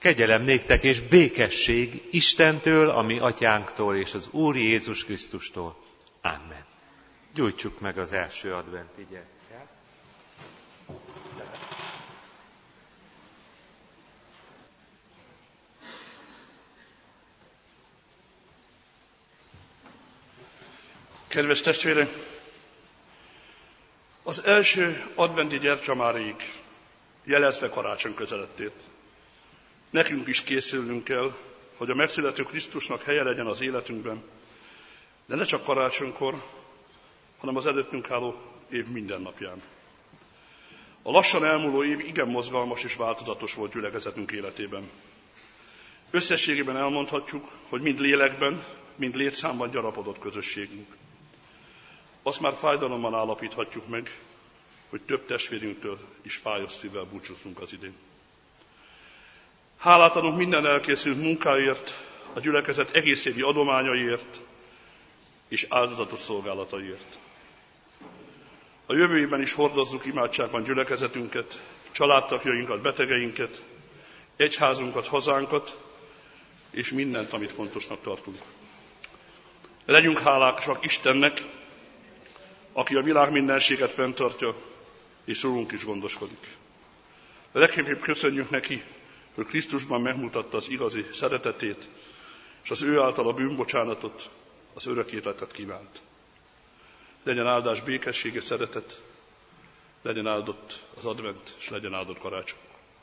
Kegyelem néktek és békesség Istentől, a mi atyánktól és az Úr Jézus Krisztustól. Amen. Gyújtsuk meg az első advent igét. Kedves testvérek! Az első adventi gyertya már rég, jelezve karácsony közelettét. Nekünk is készülnünk kell, hogy a megszülető Krisztusnak helye legyen az életünkben, de ne csak karácsonykor, hanem az előttünk álló év minden napján. A lassan elmúló év igen mozgalmas és változatos volt gyülekezetünk életében. Összességében elmondhatjuk, hogy mind lélekben, mind létszámban gyarapodott közösségünk. Azt már fájdalommal állapíthatjuk meg, hogy több testvérünktől is fájos szívvel búcsúztunk az idén. Hálát adunk minden elkészült munkáért, a gyülekezet egész évi adományaiért és áldozatos szolgálataiért. A jövő évben is hordozzuk imádságban gyülekezetünket, családtagjainkat, betegeinket, egyházunkat, hazánkat, és mindent, amit fontosnak tartunk. Legyünk hálásak Istennek, aki a világ mindenséget fenntartja, és rólunk is gondoskodik. Legkevésbé köszönjük neki, hogy Krisztusban megmutatta az igazi szeretetét, és az ő által a bűnbocsánatot, az örök életet kívánt. Legyen áldás, békesség és szeretet, legyen áldott az advent, és legyen áldott karácsony.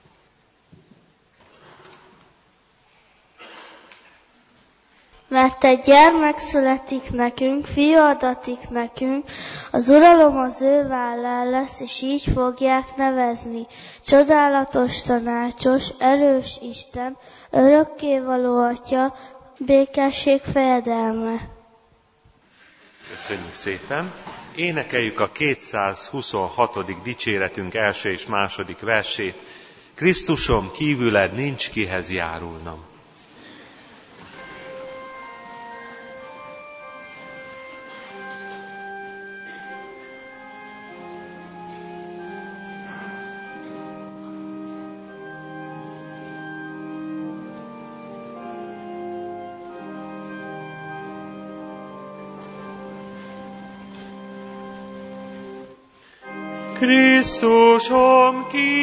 Mert egy gyermek születik nekünk, fiú adatik nekünk, az uralom az ő vállán lesz, és így fogják nevezni. Csodálatos tanácsos, erős Isten, örökkévaló Atya, békesség fejedelme. Köszönjük szépen! Énekeljük a 226. dicséretünk első és második versét. Krisztusom, kívüled nincs kihez járulnom. Krisztusom,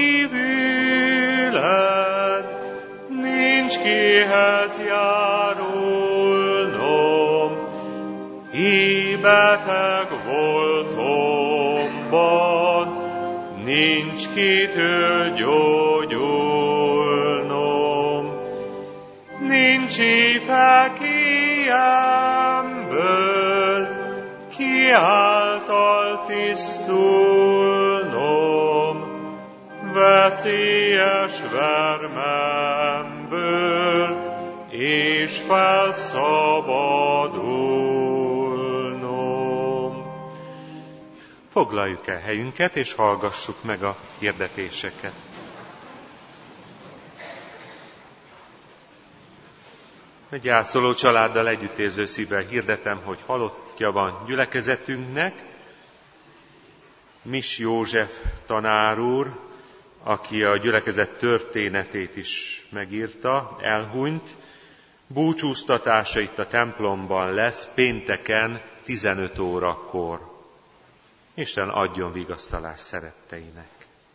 kívüled nincs kihez járulnom, beteg voltomban nincs kitől gyógyulnom, nincs éve kiemből, ki által tisztulnom, veszélyes vermemből, és felszabadulnom. Foglaljuk el helyünket, és hallgassuk meg a hirdetéseket. Egy gyászoló családdal együttérző szívvel hirdetem, hogy halottja van gyülekezetünknek. Mis József tanár úr, aki a gyülekezet történetét is megírta, elhunyt. Búcsúztatása itt a templomban lesz pénteken 15 órakor. Isten adjon vigasztalást szeretteinek.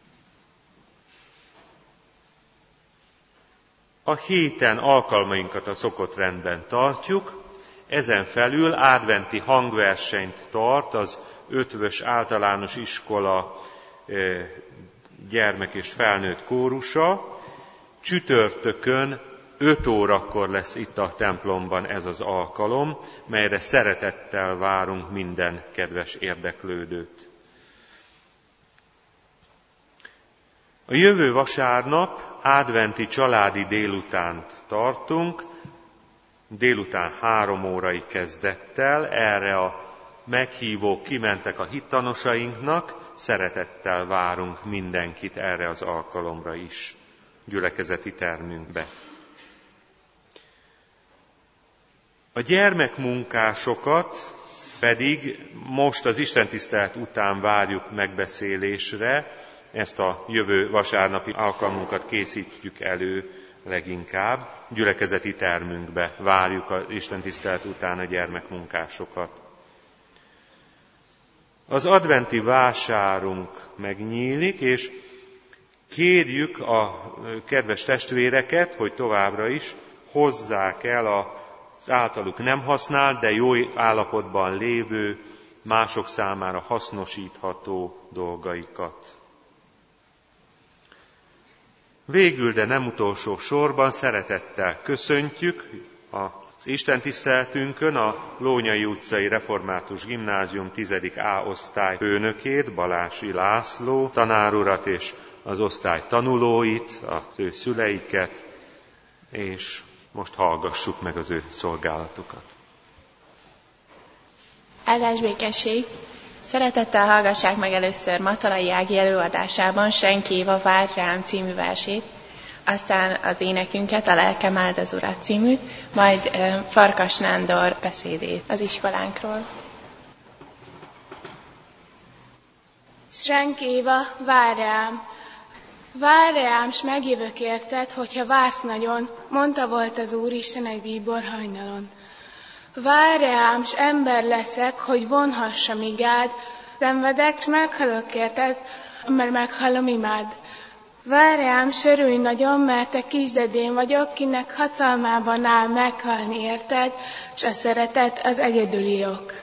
A héten alkalmainkat a szokott rendben tartjuk, ezen felül adventi hangversenyt tart az Ötvös Általános Iskola gyermek és felnőtt kórusa. Csütörtökön 5 órakor lesz itt a templomban ez az alkalom, melyre szeretettel várunk minden kedves érdeklődőt. A jövő vasárnap adventi családi délutánt tartunk, délután 3 órai kezdettel. Erre a meghívók kimentek a hittanosainknak, szeretettel várunk mindenkit erre az alkalomra is, gyülekezeti termünkbe. A gyermekmunkásokat pedig most az istentisztelet után várjuk megbeszélésre, ezt a jövő vasárnapi alkalmunkat készítjük elő leginkább. Gyülekezeti termünkbe várjuk az istentisztelet után a gyermekmunkásokat. Az adventi vásárunk megnyílik, és kérjük a kedves testvéreket, hogy továbbra is hozzák el az általuk nem használt, de jó állapotban lévő, mások számára hasznosítható dolgaikat. Végül, de nem utolsó sorban szeretettel köszöntjük az istentiszteletünkön a Lónyai utcai Református Gimnázium 10. A osztály főnökét, Balási László tanárurat és az osztály tanulóit, az ő szüleiket, és most hallgassuk meg az ő szolgálatukat. Áldás békesség! Szeretettel hallgassák meg először Matalai Ági előadásában Senki Éva Vár rám című versét, aztán az énekünket, a Lelkem áld az Urat címűt, majd Farkas Nándor beszédét az iskolánkról. Senki Éva, várj rám, s megjövök érted, hogyha vársz nagyon, mondta volt az Úristen egy bíbor hajnalon. Várj rám, s ember leszek, hogy vonhassam igád, szenvedek, s meghalok érted, mert meghallom imád. Várj rám, s örülj nagyon, mert te kisdedén vagyok, kinek hatalmában áll meghalni érted, s a szeretet az egyedüli ok.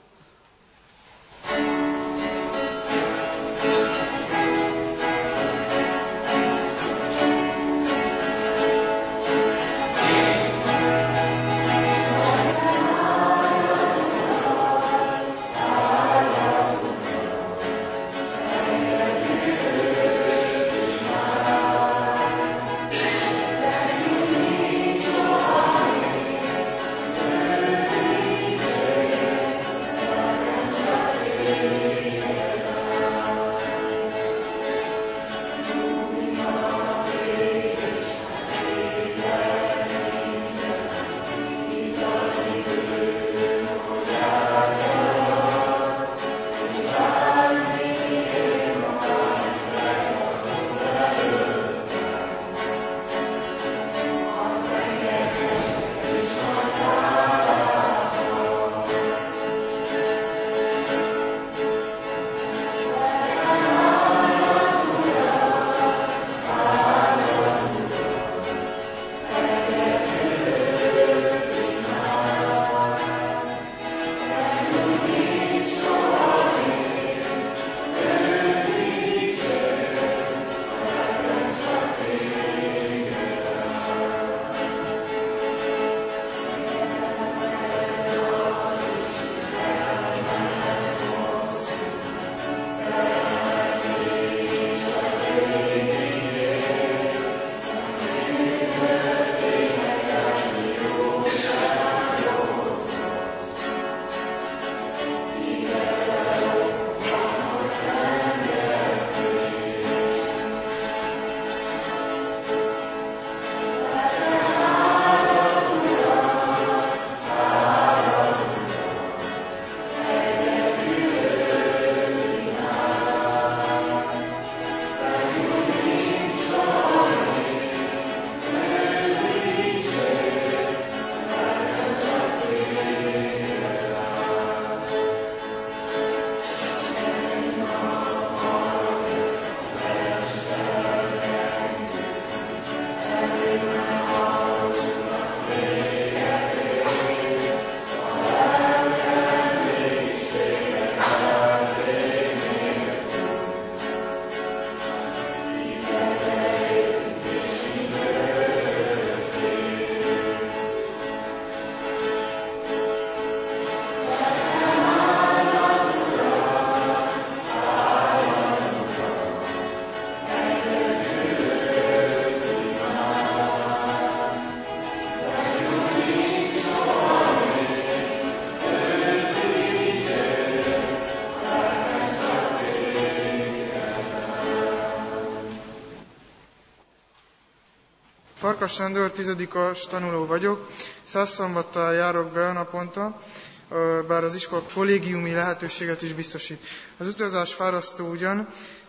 Farkas Nándor, 10-as tanuló vagyok. 100 szombattal járok be naponta, bár az iskola kollégiumi lehetőséget is biztosít. Az utazás fárasztó ugyan,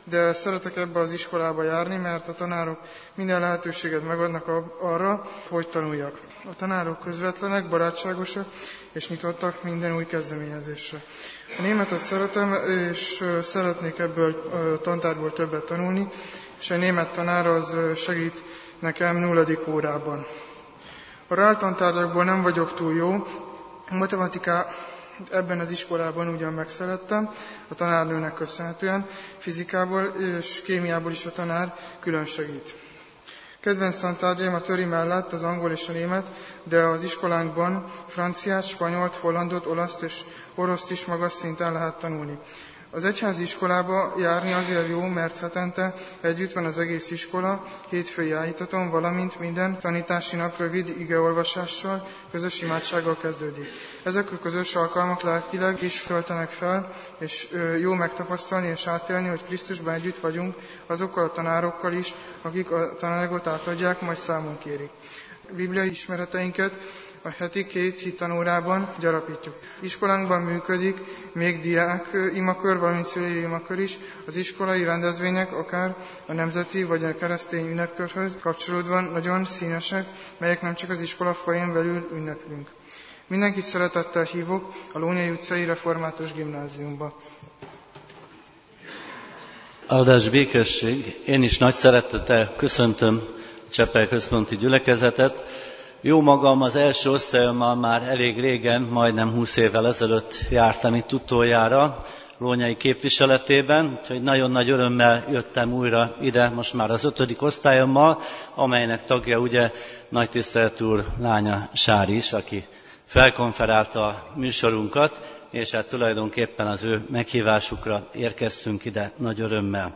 de szeretek ebbe az iskolába járni, mert a tanárok minden lehetőséget megadnak arra, hogy tanuljak. A tanárok közvetlenek, barátságosak és nyitottak minden új kezdeményezésre. A németet szeretem, és szeretnék ebből a tantárból többet tanulni, és a német tanár az segít nekem 0. órában. A reáltantárgyakból nem vagyok túl jó, a matematikát ebben az iskolában ugyan megszerettem, a tanárnőnek köszönhetően, fizikából és kémiából is a tanár külön segít. Kedvenc tantárgyaim a töri mellett az angol és a német, de az iskolánkban franciát, spanyolt, hollandot, olaszt és oroszt is magas szinten lehet tanulni. Az egyházi iskolába járni azért jó, mert hetente együtt van az egész iskola, hétfői áhítaton, valamint minden tanítási nap rövid igeolvasással, közös imádsággal kezdődik. Ezek a közös alkalmak lelkileg is töltenek fel, és jó megtapasztalni és átélni, hogy Krisztusban együtt vagyunk azokkal a tanárokkal is, akik a tanárokat átadják, majd számon kérik. Bibliai ismereteinket a heti 2 hittanórában gyarapítjuk. Iskolánkban működik még diák imakör, valamint szülői imakör is. Az iskolai rendezvények akár a nemzeti vagy a keresztény ünnepkörhöz kapcsolódva nagyon színesek, melyek nem csak az iskola folyén belül ünneplünk. Mindenkit szeretettel hívok a Lónyai utcai református gimnáziumba. Áldás békesség! Én is nagy szeretettel köszöntöm a Csepel központi gyülekezetet. Jó magam az első osztályommal már elég régen, majdnem 20 évvel ezelőtt jártam itt utoljára, Lónyai képviseletében, úgyhogy nagyon nagy örömmel jöttem újra ide, most már az 5. osztályommal, amelynek tagja ugye nagy tiszteletű úr lánya Sári is, aki felkonferálta a műsorunkat, és hát tulajdonképpen az ő meghívásukra érkeztünk ide nagy örömmel.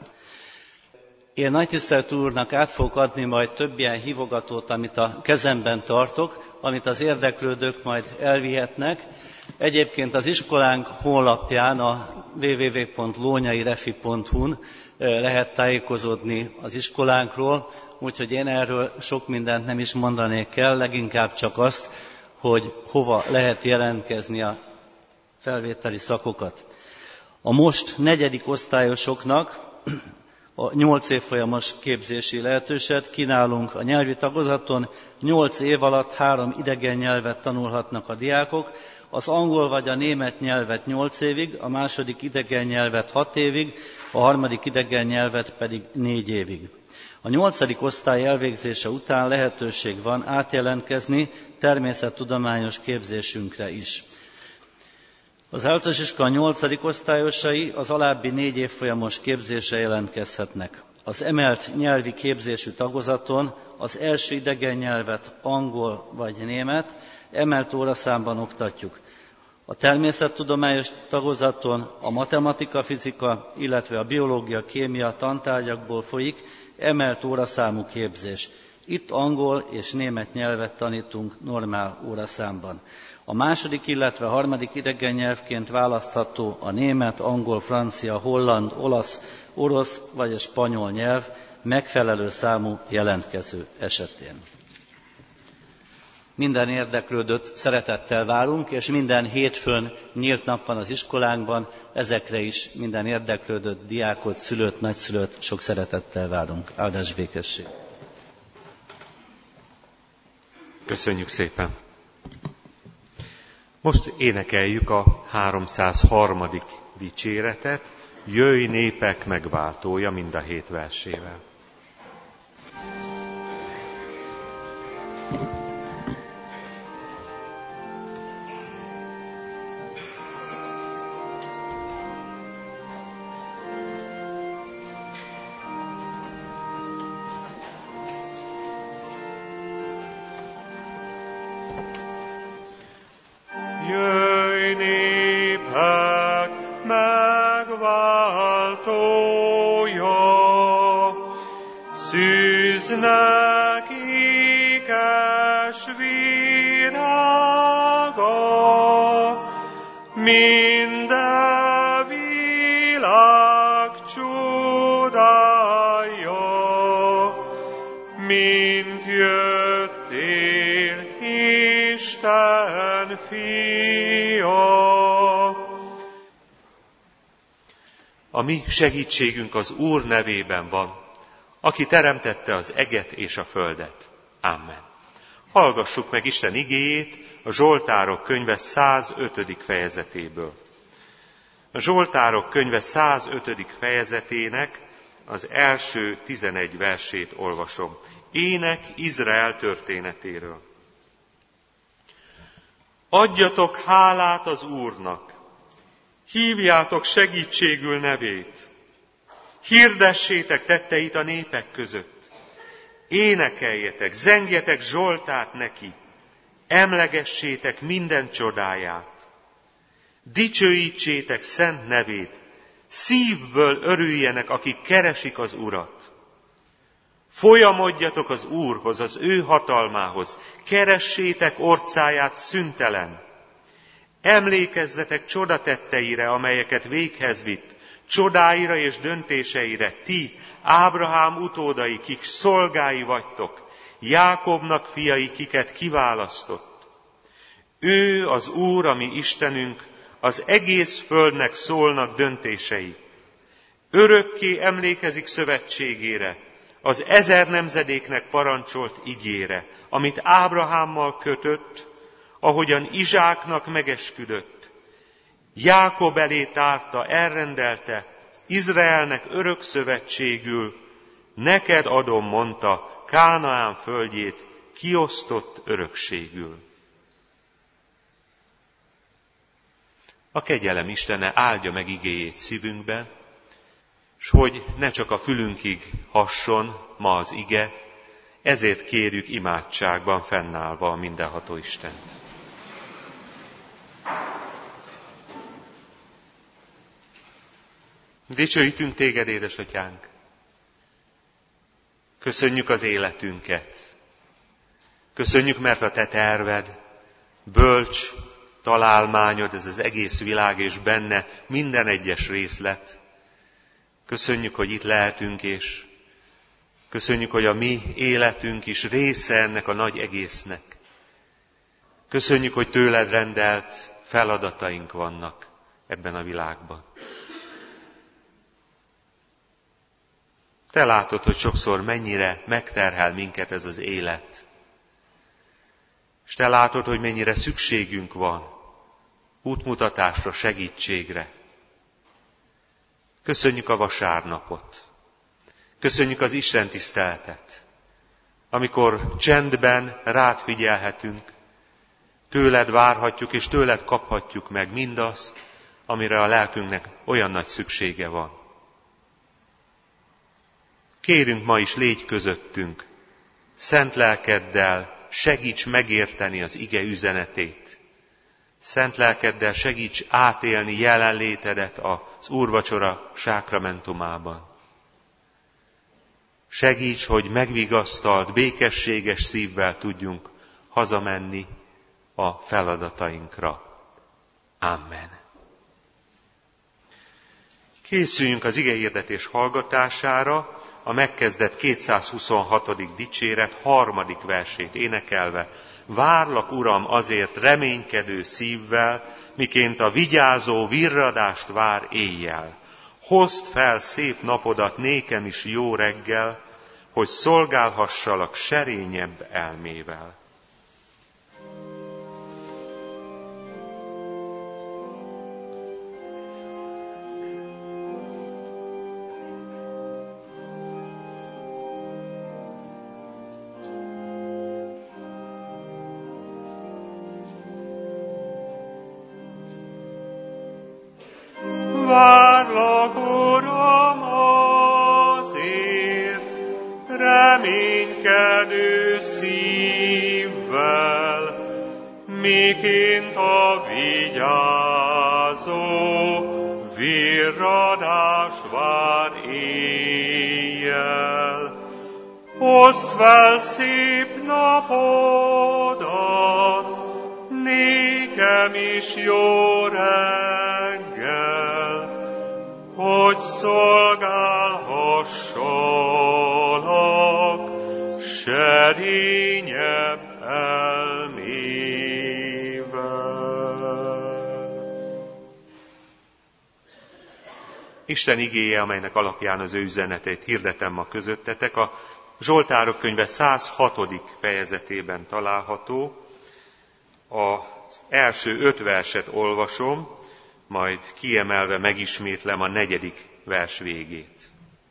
Én nagy tiszteletű úrnak át fogok adni majd több ilyen hívogatót, amit a kezemben tartok, amit az érdeklődők majd elvihetnek. Egyébként az iskolánk honlapján, a www.lonyairefi.hu-n lehet tájékozódni az iskolánkról, úgyhogy én erről sok mindent nem is mondanék el, leginkább csak azt, hogy hova lehet jelentkezni a felvételi szakokat. A most 4. osztályosoknak a 8 évfolyamos képzési lehetőséget kínálunk a nyelvi tagozaton. 8 év alatt 3 idegen nyelvet tanulhatnak a diákok, az angol vagy a német nyelvet 8 évig, a második idegen nyelvet 6 évig, a harmadik idegen nyelvet pedig 4 évig. A 8. osztály elvégzése után lehetőség van átjelentkezni természettudományos képzésünkre is. Az általános iskola 8. osztályosai az alábbi 4 évfolyamos képzésre jelentkezhetnek. Az emelt nyelvi képzésű tagozaton az első idegen nyelvet, angol vagy német, emelt óraszámban oktatjuk. A természettudományos tagozaton a matematika, fizika, illetve a biológia, kémia tantárgyakból folyik emelt óraszámú képzés. Itt angol és német nyelvet tanítunk normál óraszámban. A második, illetve harmadik idegen nyelvként választható a német, angol, francia, holland, olasz, orosz vagy a spanyol nyelv megfelelő számú jelentkező esetén. Minden érdeklődőt szeretettel várunk, és minden hétfőn nyílt nap van az iskolánkban, ezekre is minden érdeklődőt, diákot, szülőt, nagyszülőt sok szeretettel várunk. Áldás békesség! Köszönjük szépen! Most énekeljük a 303. dicséretet, Jöjj népek megváltója, mind a 7 versével. A mi segítségünk az Úr nevében van, aki teremtette az eget és a földet. Amen. Hallgassuk meg Isten igéjét a Zsoltárok könyve 105. fejezetéből. A Zsoltárok könyve 105. fejezetének az első 11 versét olvasom. Ének Izrael történetéről. Adjatok hálát az Úrnak, hívjátok segítségül nevét, hirdessétek tetteit a népek között, énekeljetek, zengjetek zsoltárt neki, emlegessétek minden csodáját, dicsőítsétek szent nevét, szívből örüljenek, akik keresik az Urat. Folyamodjatok az Úrhoz, az ő hatalmához, keressétek orcáját szüntelen. Emlékezzetek csodatetteire, amelyeket véghez vitt, csodáira és döntéseire, ti, Ábrahám utódai, kik szolgái vagytok, Jákobnak fiai, kiket kiválasztott. Ő az Úr, a mi Istenünk, az egész földnek szólnak döntései. Örökké emlékezik szövetségére, az 1000 nemzedéknek parancsolt igére, amit Ábrahámmal kötött, ahogyan Izsáknak megesküdött. Jákob elé tárta, elrendelte, Izraelnek örök szövetségül, neked adom, mondta, Kánaán földjét kiosztott örökségül. A kegyelem Istene áldja meg igéjét szívünkben, s hogy ne csak a fülünkig hasson ma az ige, ezért kérjük imádságban fennállva a mindenható Istent. Dicsőítünk téged, édesatyánk! Köszönjük az életünket! Köszönjük, mert a te terved, bölcs találmányod, ez az egész világ, és benne minden egyes részlet. Köszönjük, hogy itt lehetünk, és köszönjük, hogy a mi életünk is része ennek a nagy egésznek. Köszönjük, hogy tőled rendelt feladataink vannak ebben a világban. Te látod, hogy sokszor mennyire megterhel minket ez az élet. És te látod, hogy mennyire szükségünk van útmutatásra, segítségre. Köszönjük a vasárnapot. Köszönjük az istentiszteletet, amikor csendben rád figyelhetünk, tőled várhatjuk és tőled kaphatjuk meg mindazt, amire a lelkünknek olyan nagy szüksége van. Kérünk ma is, légy közöttünk, szent lelkeddel segíts megérteni az ige üzenetét. Szent lelkeddel segíts átélni jelenlétedet az úrvacsora sákramentumában. Segíts, hogy megvigasztalt, békességes szívvel tudjunk hazamenni a feladatainkra. Amen. Készüljünk az igehirdetés hallgatására, a megkezdett 226. dicséret 3. versét énekelve. Várlak, Uram, azért reménykedő szívvel, miként a vigyázó virradást vár éjjel. Hozd fel szép napodat nékem is jó reggel, hogy szolgálhassalak serényebb elmével. Várlak, Uram, azért reménykedő szívvel, miként a vigyázó virradást vár éjjel. Hozd fel szép napodat, nékem is jó reggel, hogy szolgálhassalak serényebb elmével. Isten igéje, amelynek alapján az ő üzenetét hirdetem ma közöttetek, a Zsoltárok könyve 106. fejezetében található. Az első 5 verset olvasom, majd kiemelve megismétlem a 4. vers végét.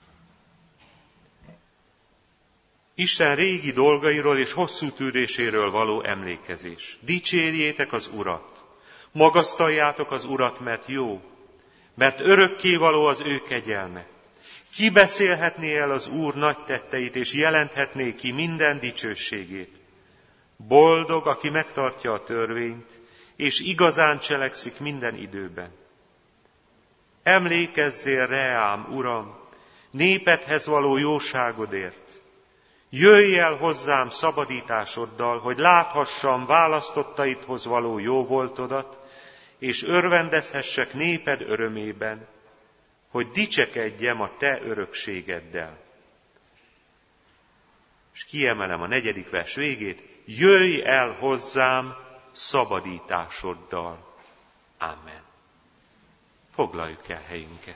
Isten régi dolgairól és hosszú tűréséről való emlékezés. Dicsérjétek az Urat! Magasztaljátok az Urat, mert jó, mert örökkévaló az ő kegyelme. Ki beszélhetné el az Úr nagy tetteit, és jelenthetné ki minden dicsőségét? Boldog, aki megtartja a törvényt, és igazán cselekszik minden időben. Emlékezzél reám, Uram, népedhez való jóságodért. Jöjj el hozzám szabadításoddal, hogy láthassam választottaidhoz való jóvoltodat, és örvendezhessek néped örömében, hogy dicsekedjem a te örökségeddel. És kiemelem a 4. vers végét, jöjj el hozzám szabadításoddal. Amen. Foglaljuk el helyünket.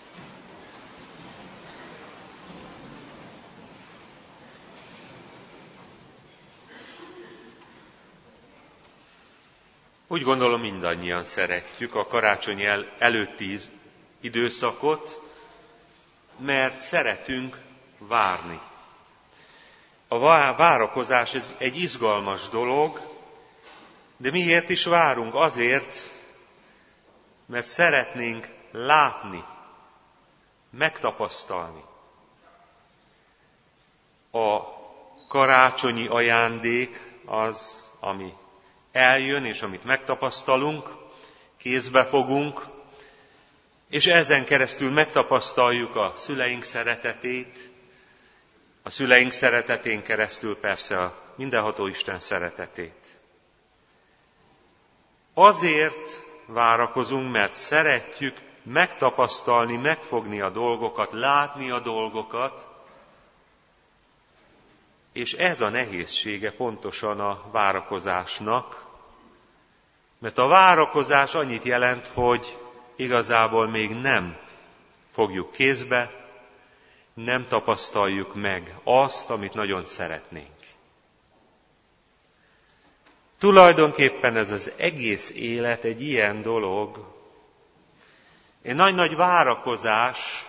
Úgy gondolom, mindannyian szeretjük a karácsony előtti időszakot, mert szeretünk várni. A várakozás egy izgalmas dolog, de miért is várunk? Azért, mert szeretnénk látni, megtapasztalni. A karácsonyi ajándék az, ami eljön, és amit megtapasztalunk, kézbe fogunk, és ezen keresztül megtapasztaljuk a szüleink szeretetét, a szüleink szeretetén keresztül persze a mindenható Isten szeretetét. Azért várakozunk, mert szeretjük megtapasztalni, megfogni a dolgokat, látni a dolgokat, és ez a nehézsége pontosan a várakozásnak, mert a várakozás annyit jelent, hogy igazából még nem fogjuk kézbe, nem tapasztaljuk meg azt, amit nagyon szeretnénk. Tulajdonképpen ez az egész élet egy ilyen dolog, egy nagy-nagy várakozás.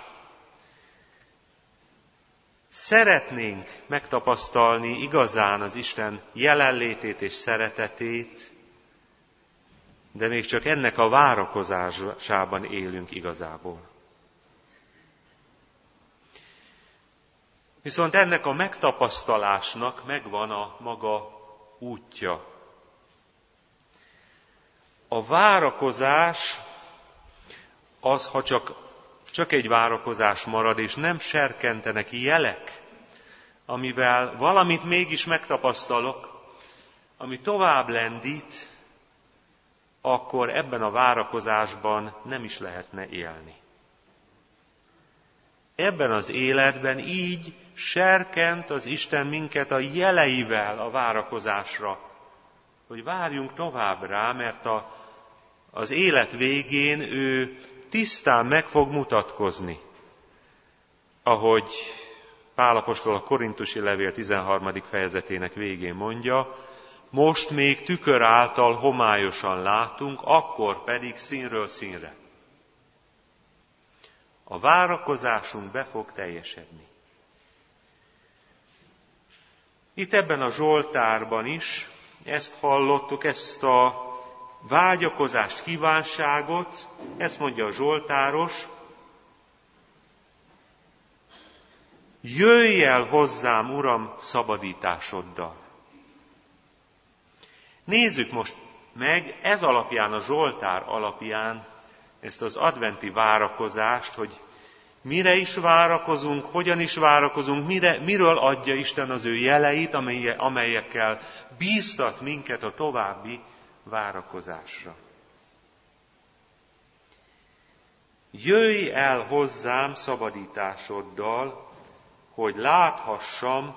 Szeretnénk megtapasztalni igazán az Isten jelenlétét és szeretetét, de még csak ennek a várakozásában élünk igazából. Viszont ennek a megtapasztalásnak megvan a maga útja. A várakozás az, ha csak egy várakozás marad, és nem serkentenek jelek, amivel valamit mégis megtapasztalok, ami tovább lendít, akkor ebben a várakozásban nem is lehetne élni. Ebben az életben így serkent az Isten minket a jeleivel a várakozásra, hogy várjunk tovább rá, mert az élet végén ő tisztán meg fog mutatkozni. Ahogy Pál apostol a Korintusi levél 13. fejezetének végén mondja, most még tükör által homályosan látunk, akkor pedig színről színre. A várakozásunk be fog teljesedni. Itt ebben a Zsoltárban is ezt hallottuk, ezt a vágyakozást, kívánságot, ezt mondja a Zsoltáros, jöjj el hozzám, Uram, szabadításoddal. Nézzük most meg ez alapján, a Zsoltár alapján ezt az adventi várakozást, hogy mire is várakozunk, hogyan is várakozunk, miről adja Isten az ő jeleit, amelyekkel bíztat minket a további várakozásra. Jöjj el hozzám szabadításoddal, hogy láthassam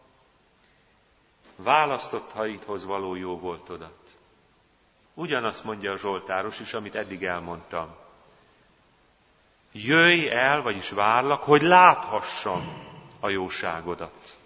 választottaidhoz való jóvoltodat. Ugyanazt mondja a Zsoltáros is, amit eddig elmondtam. Jöjj el, vagyis várlak, hogy láthassam a jóságodat.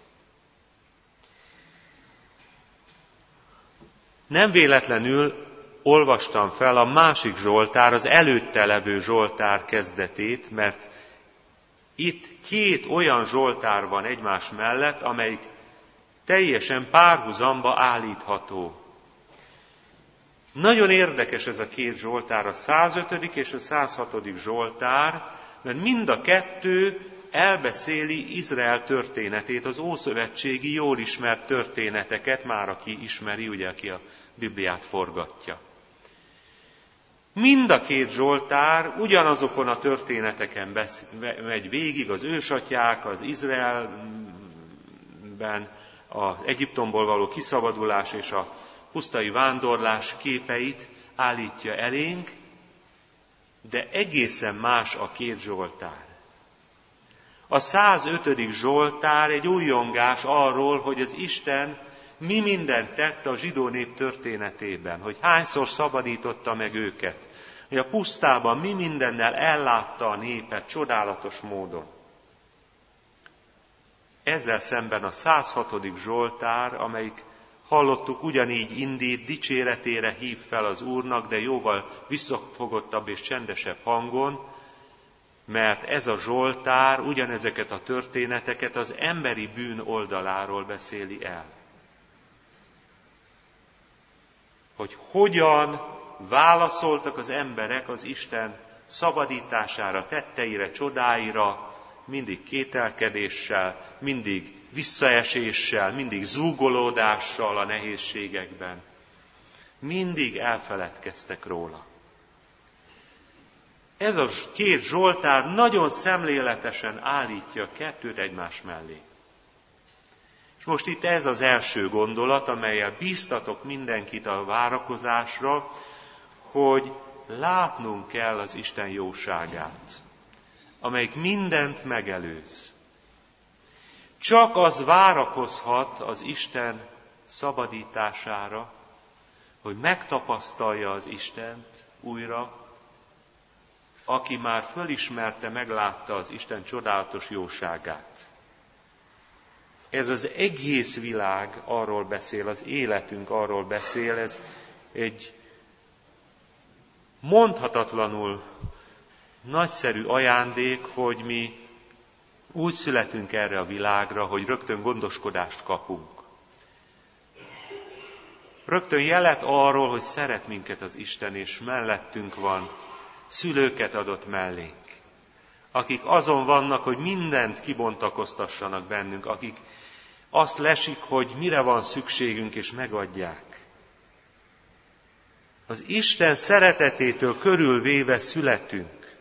Nem véletlenül olvastam fel a másik Zsoltár, az előtte levő Zsoltár kezdetét, mert itt két olyan Zsoltár van egymás mellett, amelyik teljesen párhuzamba állítható. Nagyon érdekes ez a két Zsoltár, a 105. és a 106. Zsoltár, mert mind a kettő elbeszéli Izrael történetét, az ószövetségi jól ismert történeteket, már aki ismeri, ugye, aki a Bibliát forgatja. Mind a két Zsoltár ugyanazokon a történeteken megy végig, az ősatyák, az Izraelben, az Egyiptomból való kiszabadulás és a pusztai vándorlás képeit állítja elénk, de egészen más a két Zsoltár. A 105. Zsoltár egy újongás arról, hogy az Isten mi mindent tett a zsidó nép történetében, hogy hányszor szabadította meg őket, hogy a pusztában mi mindennel ellátta a népet csodálatos módon. Ezzel szemben a 106. Zsoltár, amelyik hallottuk, ugyanígy indít, dicséretére hív fel az Úrnak, de jóval visszafogottabb és csendesebb hangon, mert ez a Zsoltár ugyanezeket a történeteket az emberi bűn oldaláról beszéli el. Hogy hogyan válaszoltak az emberek az Isten szabadítására, tetteire, csodáira, mindig kételkedéssel, mindig visszaeséssel, mindig zúgolódással a nehézségekben. Mindig elfeledkeztek róla. Ez a két Zsoltár nagyon szemléletesen állítja a kettőt egymás mellé. És most itt ez az első gondolat, amellyel bíztatok mindenkit a várakozásra, hogy látnunk kell az Isten jóságát, amelyik mindent megelőz. Csak az várakozhat az Isten szabadítására, hogy megtapasztalja az Istent újra, aki már fölismerte, meglátta az Isten csodálatos jóságát. Ez az egész világ arról beszél, az életünk arról beszél, ez egy mondhatatlanul nagyszerű ajándék, hogy mi úgy születünk erre a világra, hogy rögtön gondoskodást kapunk. Rögtön jelet arról, hogy szeret minket az Isten, és mellettünk van, szülőket adott mellénk, akik azon vannak, hogy mindent kibontakoztassanak bennünk, akik azt lesik, hogy mire van szükségünk, és megadják. Az Isten szeretetétől körülvéve születünk.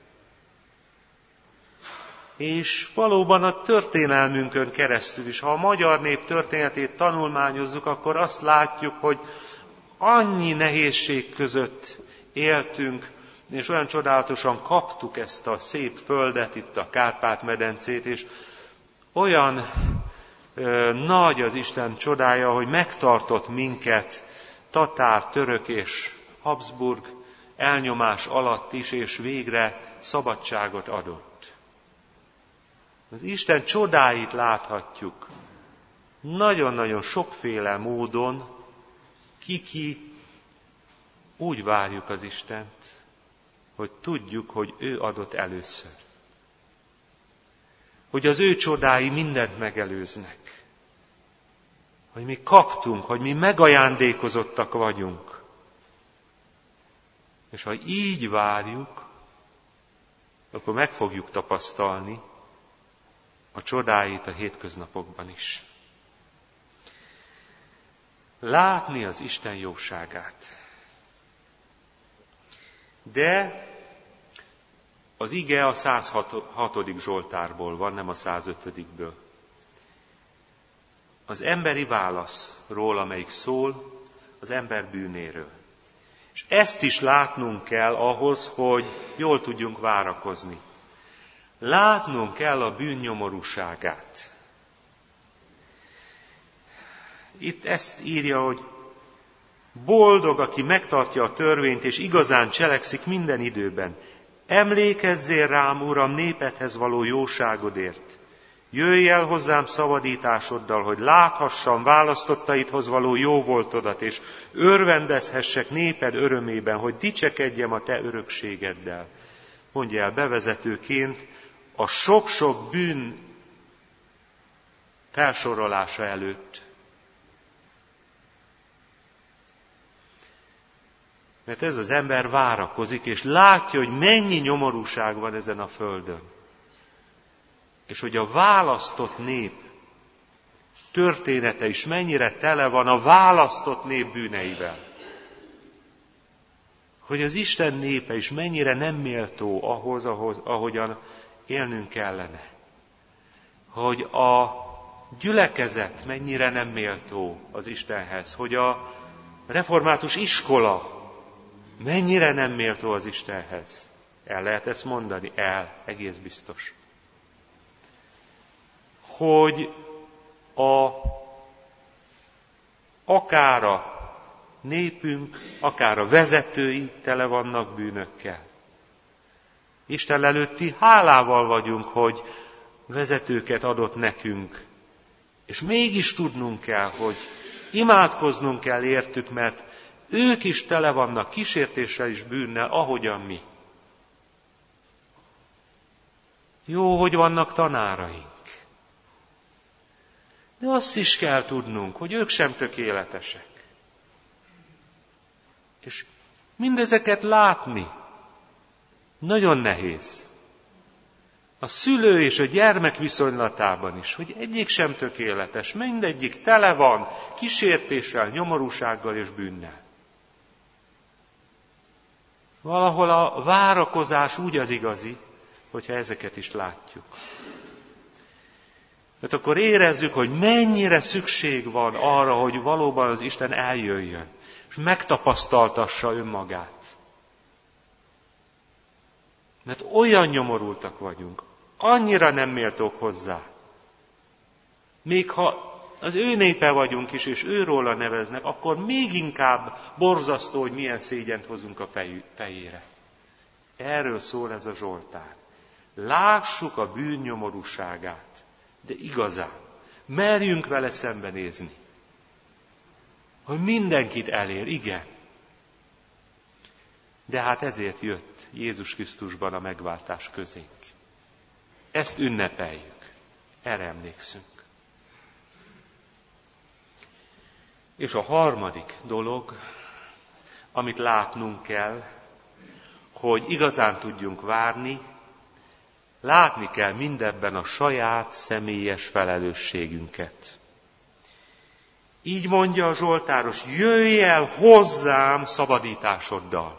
És valóban a történelmünkön keresztül is, ha a magyar nép történetét tanulmányozzuk, akkor azt látjuk, hogy annyi nehézség között éltünk, és olyan csodálatosan kaptuk ezt a szép földet, itt a Kárpát-medencét, és olyan nagy az Isten csodája, hogy megtartott minket tatár, török és Habsburg elnyomás alatt is, és végre szabadságot adott. Az Isten csodáit láthatjuk nagyon-nagyon sokféle módon, ki úgy várjuk az Istent, hogy tudjuk, hogy ő adott először. Hogy az ő csodái mindent megelőznek. Hogy mi kaptunk, hogy mi megajándékozottak vagyunk. És ha így várjuk, akkor meg fogjuk tapasztalni a csodáit a hétköznapokban is. Látni az Isten jóságát. De az ige a 106. Zsoltárból van, nem a 105-ből. Az emberi válaszról, amelyik szól az ember bűnéről. És ezt is látnunk kell ahhoz, hogy jól tudjunk várakozni. Látnunk kell a bűn nyomorúságát. Itt ezt írja, hogy boldog, aki megtartja a törvényt, és igazán cselekszik minden időben. Emlékezzél rám, Uram, népedhez való jóságodért. Jöjj el hozzám szabadításoddal, hogy láthassam választottaidhoz való jóvoltodat, és örvendezhessek néped örömében, hogy dicsekedjem a te örökségeddel. Mondja el bevezetőként a sok-sok bűn felsorolása előtt. Mert ez az ember várakozik, és látja, hogy mennyi nyomorúság van ezen a földön. És hogy a választott nép története is mennyire tele van a választott nép bűneivel. Hogy az Isten népe is mennyire nem méltó ahhoz, ahogyan élnünk kellene. Hogy a gyülekezet mennyire nem méltó az Istenhez. Hogy a református iskola mennyire nem méltó az Istenhez. El lehet ezt mondani? Egész biztos. Hogy akár a népünk, akár a vezetői tele vannak bűnökkel. Isten előtti hálával vagyunk, hogy vezetőket adott nekünk. És mégis tudnunk kell, hogy imádkoznunk kell értük, mert ők is tele vannak kísértéssel és bűnnel, ahogyan mi. Jó, hogy vannak tanáraink. De azt is kell tudnunk, hogy ők sem tökéletesek. És mindezeket látni nagyon nehéz. A szülő és a gyermek viszonylatában is, hogy egyik sem tökéletes, mindegyik tele van kísértéssel, nyomorúsággal és bűnnel. Valahol a várakozás úgy az igazi, hogyha ezeket is látjuk. Mert akkor érezzük, hogy mennyire szükség van arra, hogy valóban az Isten eljöjjön, és megtapasztaltassa önmagát. Mert olyan nyomorultak vagyunk, annyira nem méltók hozzá. Még ha az ő népe vagyunk is, és őróla neveznek, akkor még inkább borzasztó, hogy milyen szégyent hozunk a fejére. Erről szól ez a Zsoltár. Lássuk a bűn nyomorúságát, de igazán merjünk vele szembenézni. Hogy mindenkit elér, igen. De hát ezért jött Jézus Krisztusban a megváltás közénk. Ezt ünnepeljük, erre emlékszünk. És a harmadik dolog, amit látnunk kell, hogy igazán tudjunk várni, látni kell mindebben a saját személyes felelősségünket. Így mondja a zsoltáros, jöjj el hozzám szabadításoddal.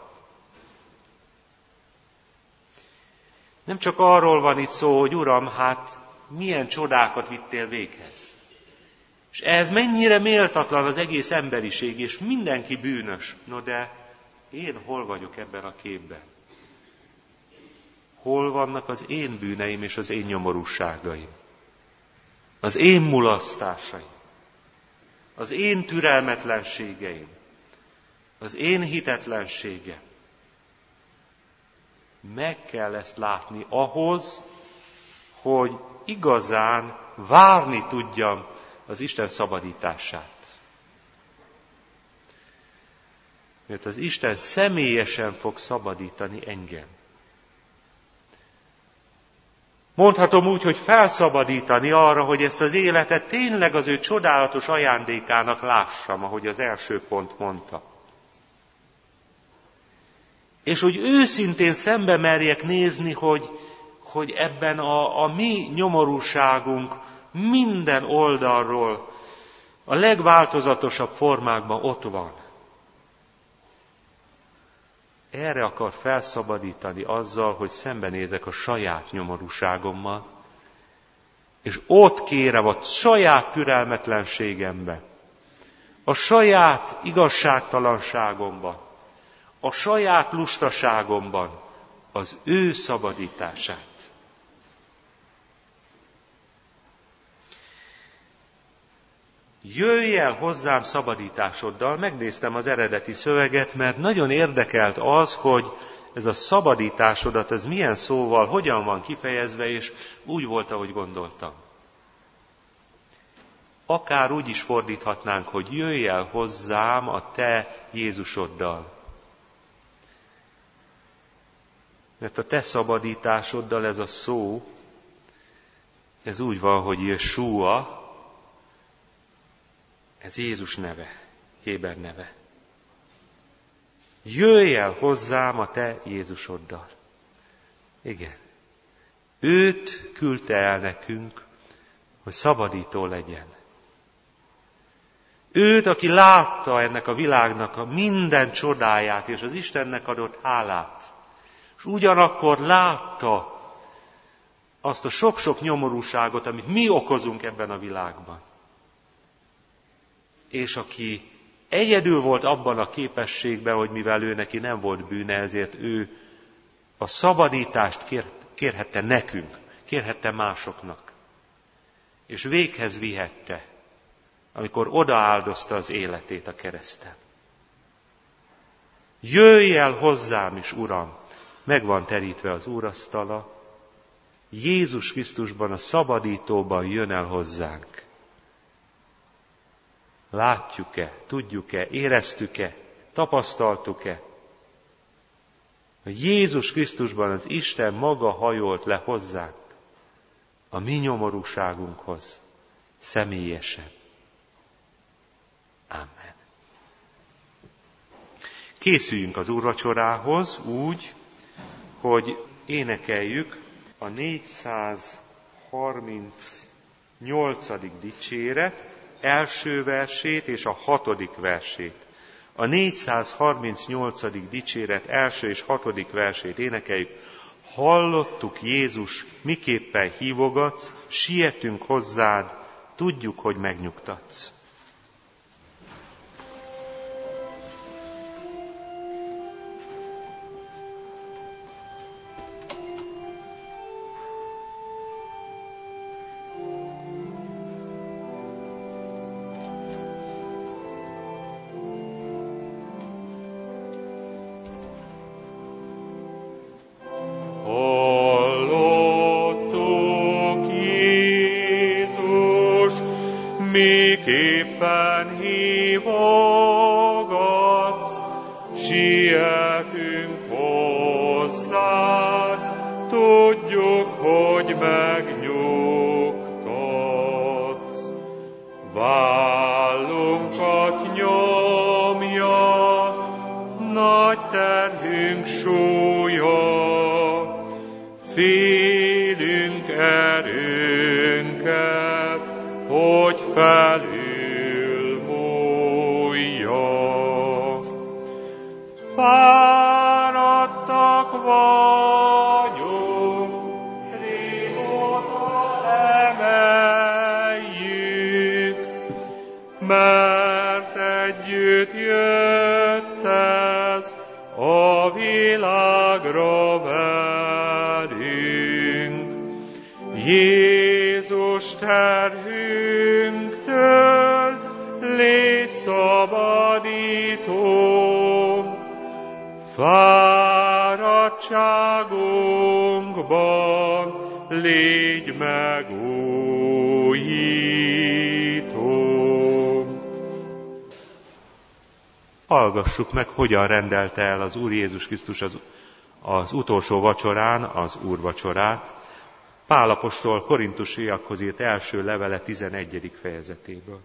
Nem csak arról van itt szó, hogy Uram, hát milyen csodákat vittél véghez. És ez mennyire méltatlan az egész emberiség, és mindenki bűnös. No de én hol vagyok ebben a képben? Hol vannak az én bűneim és az én nyomorúságaim? Az én mulasztásaim? Az én türelmetlenségeim? Az én hitetlenségem? Meg kell ezt látni ahhoz, hogy igazán várni tudjam az Isten szabadítását. Mert az Isten személyesen fog szabadítani engem. Mondhatom úgy, hogy felszabadítani arra, hogy ezt az életet tényleg az ő csodálatos ajándékának lássam, ahogy az első pont mondta. És hogy őszintén szembe merjek nézni, hogy ebben a mi nyomorúságunk minden oldalról a legváltozatosabb formákban ott van. Erre akar felszabadítani azzal, hogy szembenézek a saját nyomorúságommal, és ott kérem a saját türelmetlenségembe, a saját igazságtalanságomban, a saját lustaságomban az ő szabadítását. Jöjj el hozzám szabadításoddal, megnéztem az eredeti szöveget, mert nagyon érdekelt az, hogy ez a szabadításodat, ez milyen szóval, hogyan van kifejezve, és úgy volt, ahogy gondoltam. Akár úgy is fordíthatnánk, hogy jöjj el hozzám a te Jézusoddal. Mert a te szabadításoddal ez a szó, ez úgy van, hogy Jesúa, ez Jézus neve, héber neve. Jöjj el hozzám a te Jézusoddal. Igen. Őt küldte el nekünk, hogy szabadító legyen. Őt, aki látta ennek a világnak a minden csodáját, és az Istennek adott hálát. És ugyanakkor látta azt a sok-sok nyomorúságot, amit mi okozunk ebben a világban. És aki egyedül volt abban a képességben, hogy mivel ő neki nem volt bűne, ezért ő a szabadítást kérhette nekünk, kérhette másoknak. És véghez vihette, amikor odaáldozta az életét a kereszten. Jöjj el hozzám is, Uram! Meg van terítve az úrasztala. Jézus Krisztusban, a szabadítóban jön el hozzánk. Látjuk-e, tudjuk-e, éreztük-e, tapasztaltuk-e, hogy Jézus Krisztusban az Isten maga hajolt le hozzánk, a mi nyomorúságunkhoz, személyesen. Amen. Készüljünk az úrvacsorához úgy, hogy énekeljük a 438. dicséret első versét és a 6. versét. A 438. dicséret első és 6. versét énekeljük. Hallottuk, Jézus, miképpen hívogatsz, sietünk hozzád, tudjuk, hogy megnyugtatsz. Miképpen hívogatsz, sietünk hozzád, tudjuk, hogy megnyugtatsz. Vállunkat nyomja, nagy terhünk súlya, félünk erőnket, hogy felül múlja. Fáradtak vagyunk, régóta emeljük, mert együtt jött ez a világra velünk. Jézus terhünktől légy szabadítónk, fáradtságunkban légy megújítónk. Hallgassuk meg, hogyan rendelte el az Úr Jézus Krisztus az utolsó vacsorán az úrvacsorát, Pál apostol korintusiakhoz írt első levele 11. fejezetéből.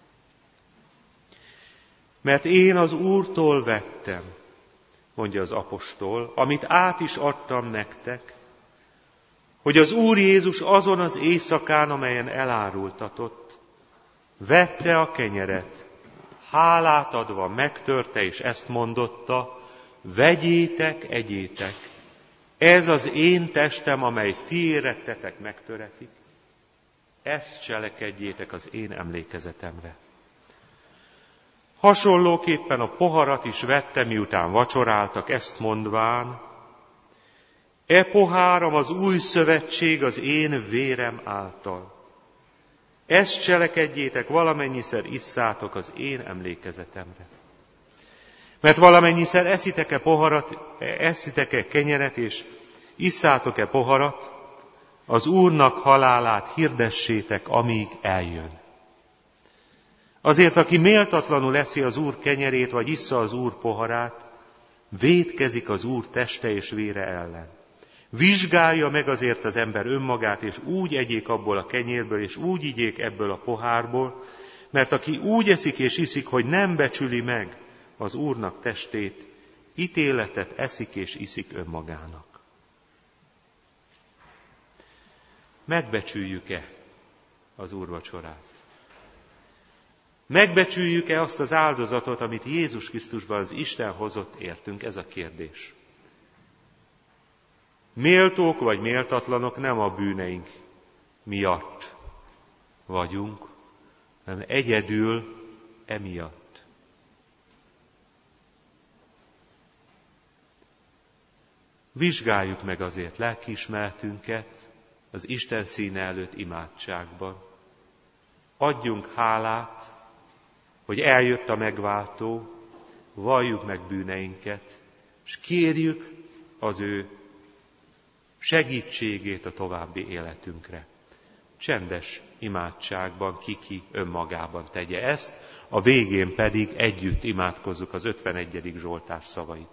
Mert én az Úrtól vettem, mondja az apostol, amit át is adtam nektek, hogy az Úr Jézus azon az éjszakán, amelyen elárultatott, vette a kenyeret, hálát adva megtörte, és ezt mondotta, vegyétek, egyétek, ez az én testem, amely ti érettetek megtöretik, ezt cselekedjétek az én emlékezetemre. Hasonlóképpen a poharat is vette, miután vacsoráltak, ezt mondván, e poháram az új szövetség az én vérem által. Ezt cselekedjétek, valamennyiszer isszátok az én emlékezetemre. Mert valamennyiszer eszitek-e kenyeret, és isszátok-e poharat, az Úrnak halálát hirdessétek, amíg eljön. Azért, aki méltatlanul eszi az Úr kenyerét, vagy issza az Úr poharát, vétkezik az Úr teste és vére ellen. Vizsgálja meg azért az ember önmagát, és úgy egyék abból a kenyérből, és úgy igyék ebből a pohárból, mert aki úgy eszik és iszik, hogy nem becsüli meg az Úrnak testét, ítéletet eszik és iszik önmagának. Megbecsüljük-e az úrvacsorát? Megbecsüljük-e azt az áldozatot, amit Jézus Krisztusban az Isten hozott értünk? Ez a kérdés. Méltók vagy méltatlanok nem a bűneink miatt vagyunk, hanem egyedül emiatt. Vizsgáljuk meg azért lelkiismeretünket az Isten színe előtt imádságban. Adjunk hálát, hogy eljött a megváltó, valljuk meg bűneinket, és kérjük az ő segítségét a további életünkre. Csendes imádságban ki önmagában tegye ezt, a végén pedig együtt imádkozzuk az 51. Zsoltár szavait.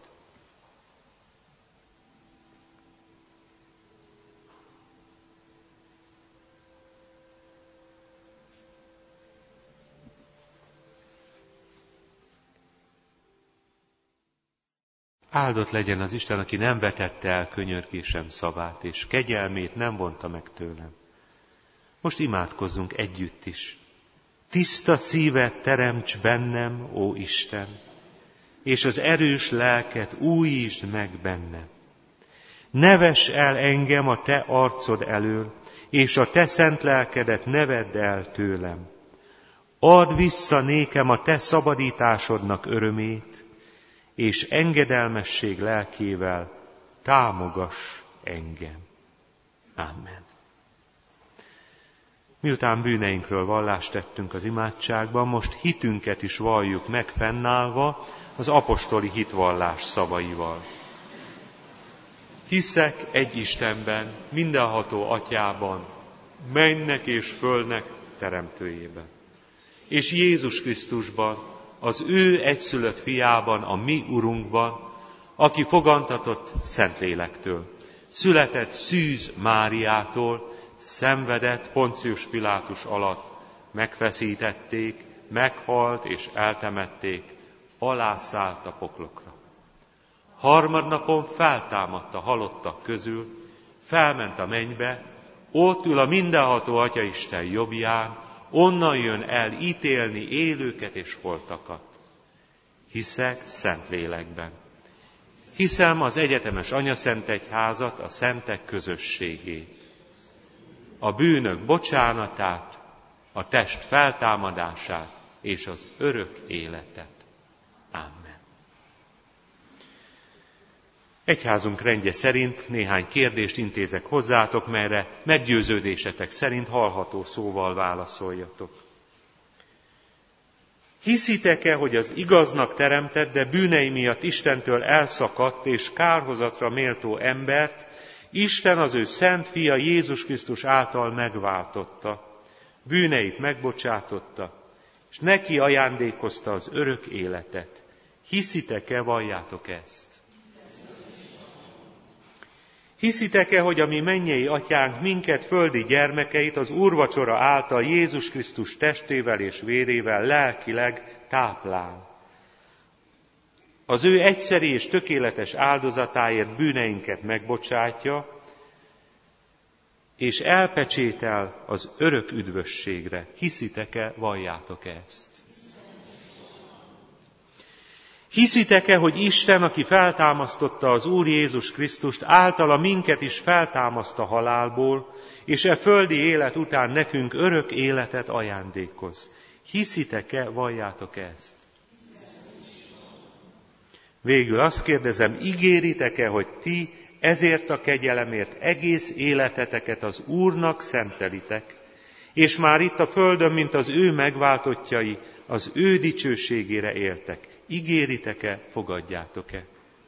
Áldott legyen az Isten, aki nem vetette el könyörgésem szavát, és kegyelmét nem vonta meg tőlem. Most imádkozzunk együtt is. Tiszta szívet teremts bennem, ó Isten, és az erős lelket újítsd meg bennem. Ne vess el engem a te arcod elől, és a te szent lelkedet ne vedd el tőlem. Add vissza nékem a te szabadításodnak örömét, és engedelmesség lelkével támogass engem. Amen. Miután bűneinkről vallást tettünk az imádságban, most hitünket is valljuk meg fennállva az apostoli hitvallás szavaival. Hiszek egy Istenben, mindenható Atyában, mennek és földnek teremtőjében, és Jézus Krisztusban, az ő egyszülött fiában, a mi Urunkban, aki fogantatott Szentlélektől, született Szűz Máriától, szenvedett Poncius Pilátus alatt, megfeszítették, meghalt és eltemették, alászállt a poklokra. Harmadnapon feltámadt a halottak közül, felment a mennybe, ott ül a mindenható Atyaisten jobbján, onnan jön el ítélni élőket és holtakat. Hiszek Szentlélekben. Hiszem az egyetemes anyaszentegyházat, a szentek közösségét. A bűnök bocsánatát, a test feltámadását és az örök életet. Amen. Egyházunk rendje szerint néhány kérdést intézek hozzátok, melyre meggyőződésetek szerint hallható szóval válaszoljatok. Hiszitek-e, hogy az igaznak teremtett, de bűnei miatt Istentől elszakadt és kárhozatra méltó embert Isten az ő szent fia Jézus Krisztus által megváltotta, bűneit megbocsátotta, és neki ajándékozta az örök életet? Hiszitek-e, valljátok ezt? Hiszitek-e, hogy a mi mennyei atyánk minket, földi gyermekeit az úrvacsora által Jézus Krisztus testével és vérével lelkileg táplál? Az ő egyszeri és tökéletes áldozatáért bűneinket megbocsátja, és elpecsétel az örök üdvösségre. Hiszitek-e, valljátok ezt? Hiszitek-e, hogy Isten, aki feltámasztotta az Úr Jézus Krisztust, általa minket is feltámaszt a halálból, és e földi élet után nekünk örök életet ajándékoz? Hiszitek-e, valljátok ezt? Végül azt kérdezem, ígéritek-e, hogy ti ezért a kegyelemért egész életeteket az Úrnak szentelitek, és már itt a földön, mint az ő megváltottjai, az ő dicsőségére éltek? ígéritek-e, fogadjátok-e?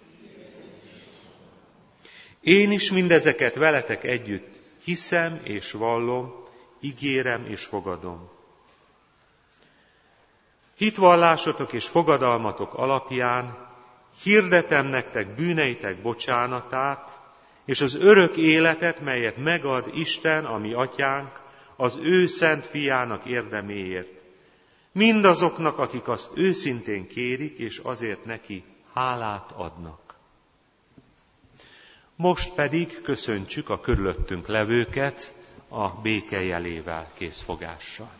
Én is mindezeket veletek együtt hiszem és vallom, ígérem és fogadom. Hitvallásotok és fogadalmatok alapján hirdetem nektek bűneitek bocsánatát, és az örök életet, melyet megad Isten, a mi atyánk, az ő szent fiának érdeméért. Mindazoknak, akik azt őszintén kérik, és azért neki hálát adnak. Most pedig köszöntsük a körülöttünk levőket a béke jelével, készfogással.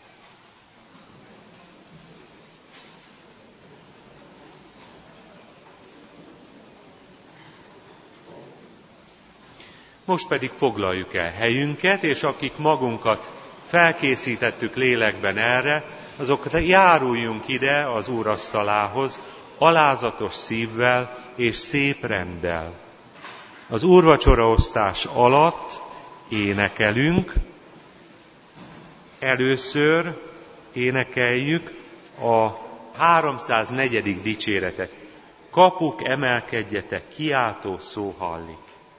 Most pedig foglaljuk el helyünket, és akik magunkat felkészítettük lélekben erre, azok járuljunk ide az úrasztalához alázatos szívvel és szép renddel. Az úrvacsoraosztás alatt énekelünk. Először énekeljük a 304. dicséretet. Kapuk, emelkedjetek, kiáltó szó hallik.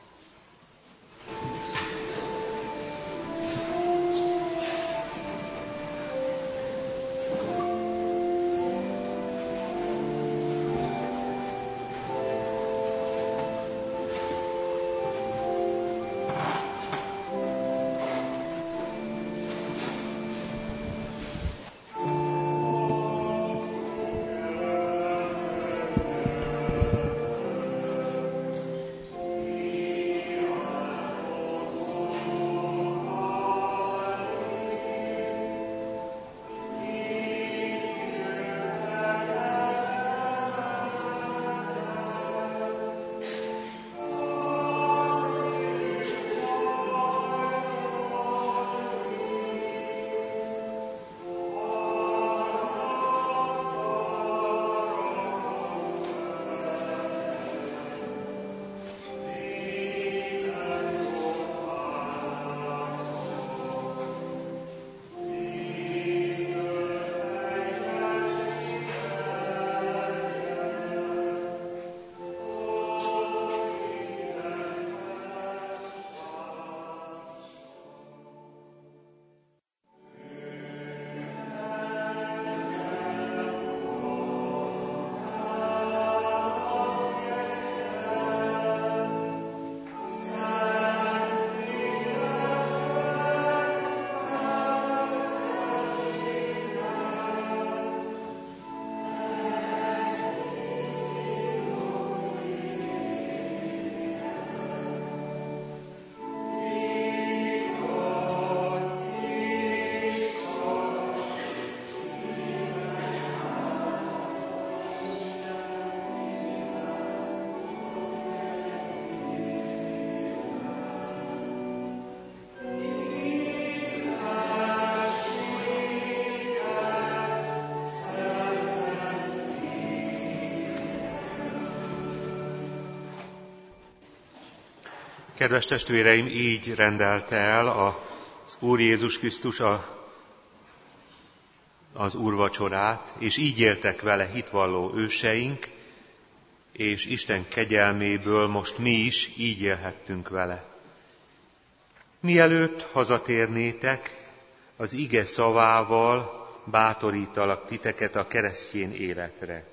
Kedves testvéreim, így rendelte el az Úr Jézus Krisztus az úrvacsorát, és így éltek vele hitvalló őseink, és Isten kegyelméből most mi is így élhettünk vele. Mielőtt hazatérnétek, az ige szavával bátorítalak titeket a keresztény életre.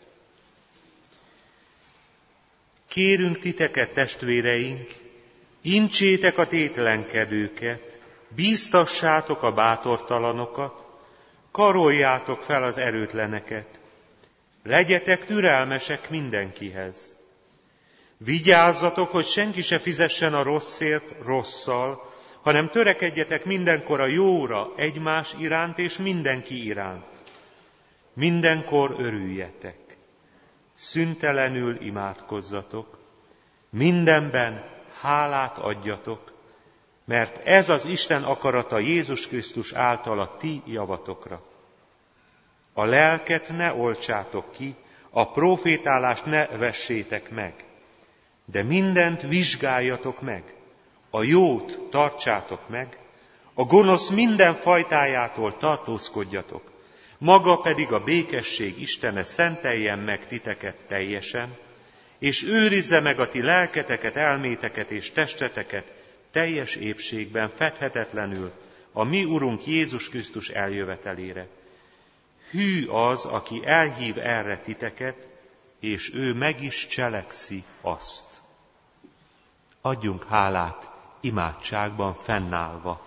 Kérünk titeket, testvéreink, intsétek a tétlenkedőket, bíztassátok a bátortalanokat, karoljátok fel az erőtleneket, legyetek türelmesek mindenkihez. Vigyázzatok, hogy senki se fizessen a rosszért rosszal, hanem törekedjetek mindenkor a jóra egymás iránt és mindenki iránt. Mindenkor örüljetek, szüntelenül imádkozzatok, mindenben hálát adjatok, mert ez az Isten akarata Jézus Krisztus által a ti javatokra. A lelket ne oltsátok ki, a profétálást ne vessétek meg, de mindent vizsgáljatok meg, a jót tartsátok meg, a gonosz minden fajtájától tartózkodjatok, Maga pedig a békesség Istene szenteljen meg titeket teljesen, és őrizze meg a ti lelketeket, elméteket és testeteket teljes épségben, fedhetetlenül a mi Urunk Jézus Krisztus eljövetelére. Hű az, aki elhív erre titeket, és ő meg is cselekszi azt. Adjunk hálát imádságban fennállva.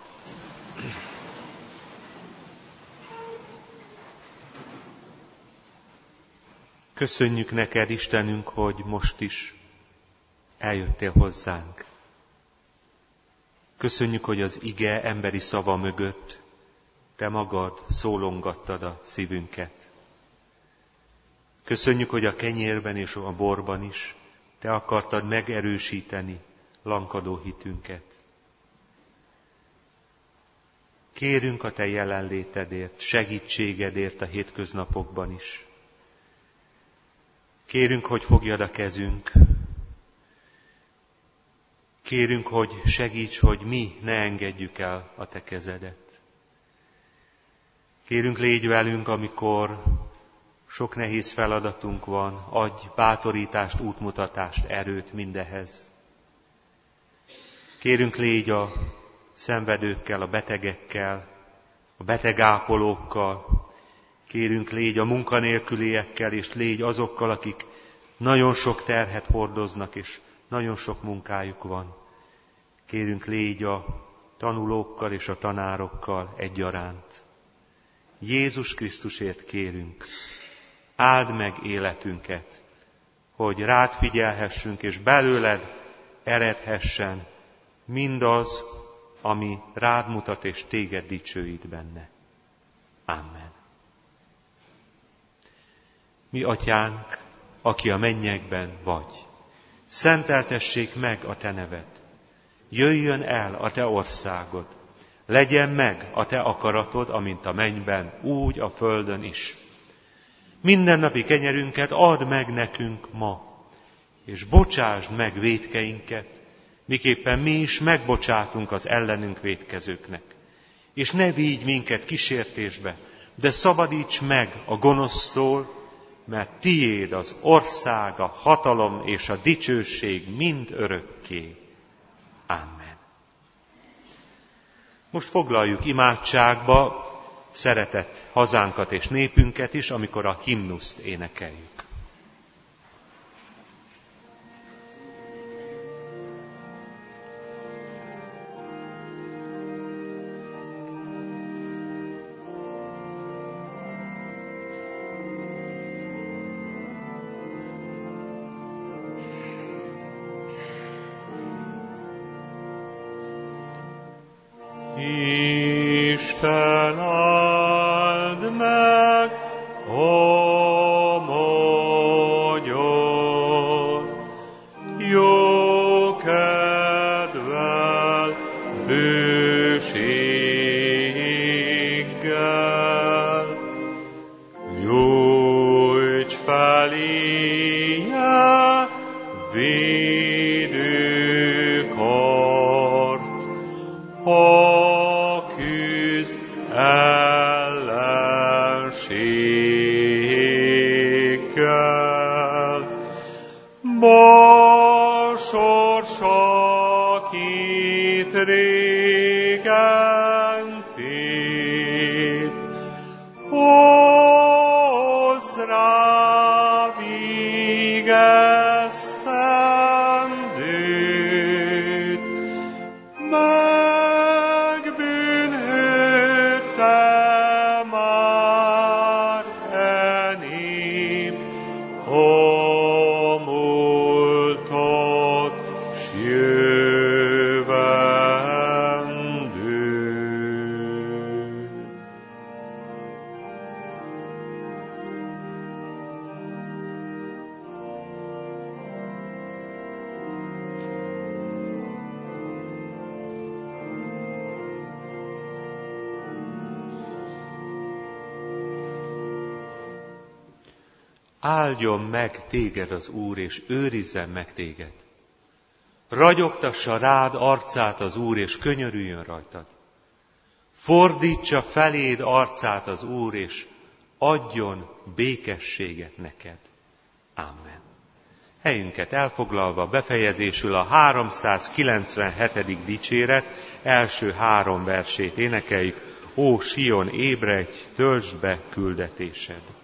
Köszönjük neked, Istenünk, hogy most is eljöttél hozzánk. Köszönjük, hogy az ige emberi szava mögött te magad szólongattad a szívünket. Köszönjük, hogy a kenyérben és a borban is te akartad megerősíteni lankadó hitünket. Kérünk a te jelenlétedért, segítségedért a hétköznapokban is. Kérünk, hogy fogjad a kezünk. Kérünk, hogy segíts, hogy mi ne engedjük el a te kezedet. Kérünk, légy velünk, amikor sok nehéz feladatunk van, adj bátorítást, útmutatást, erőt mindehez. Kérünk, légy a szenvedőkkel, a betegekkel, a betegápolókkal. Kérünk, légy a munkanélküliekkel, és légy azokkal, akik nagyon sok terhet hordoznak, és nagyon sok munkájuk van. Kérünk, légy a tanulókkal és a tanárokkal egyaránt. Jézus Krisztusért kérünk, áld meg életünket, hogy rád figyelhessünk, és belőled eredhessen mindaz, ami rád mutat, és téged dicsőít benne. Amen. Mi atyánk, aki a mennyekben vagy, szenteltessék meg a te neved. Jöjjön el a te országod, legyen meg a te akaratod, amint a mennyben, úgy a földön is. Mindennapi kenyerünket add meg nekünk ma, és bocsásd meg vétkeinket, miképpen mi is megbocsátunk az ellenünk vétkezőknek. És ne vigy minket kísértésbe, de szabadíts meg a gonosztól, mert tiéd az ország, a hatalom és a dicsőség mind örökké. Amen. Most foglaljuk imádságba szeretett hazánkat és népünket is, amikor a himnuszt énekeljük. Isten áld meg a magyart, jó kedvel, bőséggel, nyújts feléje védőkart, ellenséggel, ma sorsakít régen tép, hozz rá vigesztendőt, megbűnhődte már enyém a múltat s jövendőt. Áldjon meg téged az Úr, és őrizzen meg téged. Ragyogtassa rád arcát az Úr, és könyörüljön rajtad. Fordítsa feléd arcát az Úr, és adjon békességet neked. Amen. Helyünket elfoglalva befejezésül a 397. dicséret első 3 versét énekeljük. Ó, Sion, ébredj, töltsd be küldetésed!